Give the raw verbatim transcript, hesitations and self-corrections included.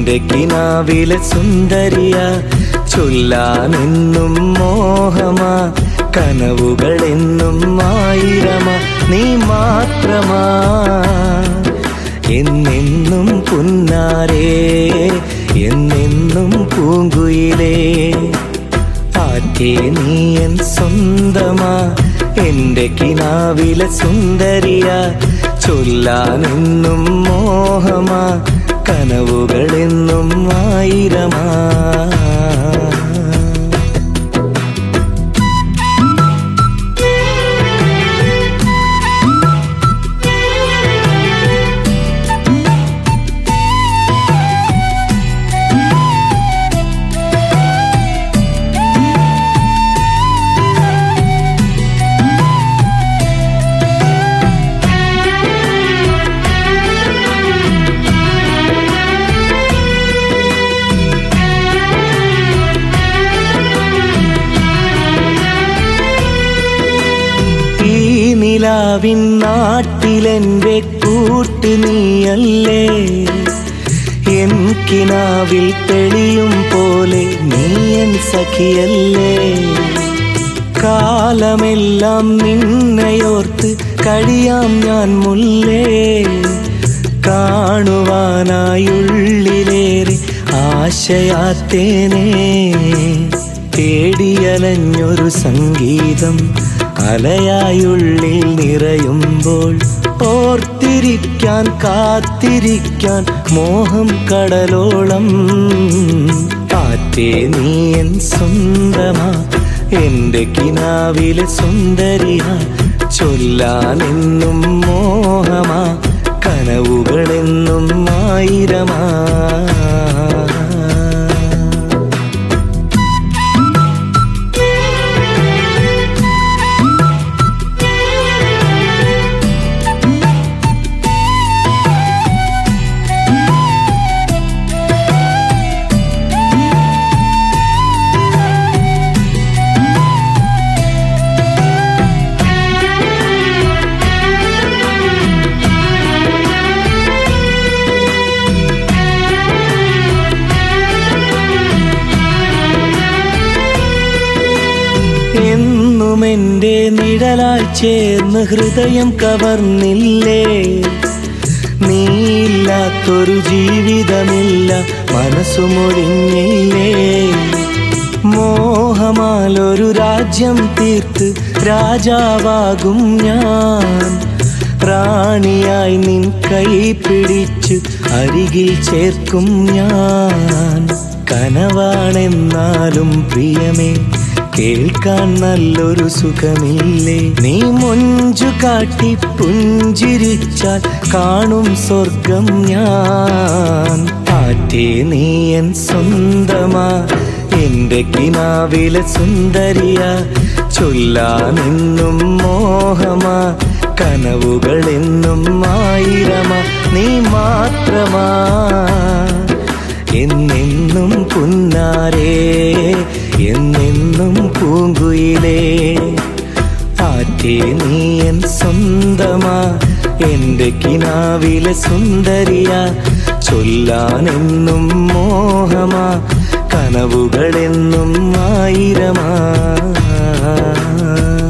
എന്റെ കിനാവിലെ സുന്ദരിയ, ചൊല്ലാനെന്നും മോഹമാ, കനവുകളെന്നും ആയിരമാ, നീ മാത്രമാ എന്നെന്നും പുന്നാരേ, എന്നെന്നും പൂങ്കുയിലേ. ആറ്റേ നീ എൻ സ്വന്തമാ, എന്റെ കിനാവിലെ സുന്ദരിയ, ചൊല്ലാനെന്നും മോഹമാ, കനവുകളെന്നും ആയിരമാ. നിലാവിൻ നാട്ടിലെന്റെ കൂട്ട് നീയല്ലേ, എൻ കിനാവിൽ തെളിയും പോലെ നീ എൻ സഖിയല്ലേ. കാലമെല്ലാം നിന്നെയോർത്ത് കഴിയാം ഞാൻ മുല്ലേ, കാണുവാനായുള്ളിലേറെ ആശയാത്തേനേ. തേടിയലഞ്ഞൊരു സംഗീതം അലയായുള്ളിൽ നിറയുമ്പോൾ, ഓർത്തിരിക്കാൻ കാത്തിരിക്കാൻ മോഹം കടലോളം. ആറ്റേ നീ എൻ സ്വന്തമാ, എന്റെ കിനാവിലെ സുന്ദരിയ, ചൊല്ലാനെന്നും മോഹമാ, കനവുകളെന്നും ആയിരമാ. എന്നും എൻ്റെ നിഴലായി ചേർന്ന് ഹൃദയം കവർന്നില്ലേ, നീയില്ലാത്തൊരു ജീവിതമില്ല, മനസ്സുമൊഴിഞ്ഞില്ലേ. മോഹമാലൊരു രാജ്യം തീർത്ത് രാജാവാകും ഞാൻ, റാണിയായി നിൻ കൈ പിടിച്ച് അരികിൽ ചേർക്കും ഞാൻ. കനവാണെന്നാലും പ്രിയമേ, കേൾക്കാൻ നല്ലൊരു സുഖമില്ലേ. നീ മൊഞ്ചു കാട്ടി പുഞ്ചിരിച്ചാൽ കാണും സ്വർഗം ഞാൻ. ആറ്റേ നീ എൻ സ്വന്തമാ, എന്റെ കിനാവിലെ സുന്ദരിയ, ചൊല്ലാനെന്നും മോഹമാ, കനവുകളെന്നും ആയിരമാ, നീ മാത്രമാ എന്നെന്നും പുന്നാരേ, എന്നെന്നും പൂങ്കുയിലേ. ആറ്റേ നീ എൻ സ്വന്തമാ, എന്റെ കിനാവിലെ സുന്ദരിയ, ചൊല്ലാനെന്നും മോഹമാ, കനവുകളെന്നും ആയിരമാ.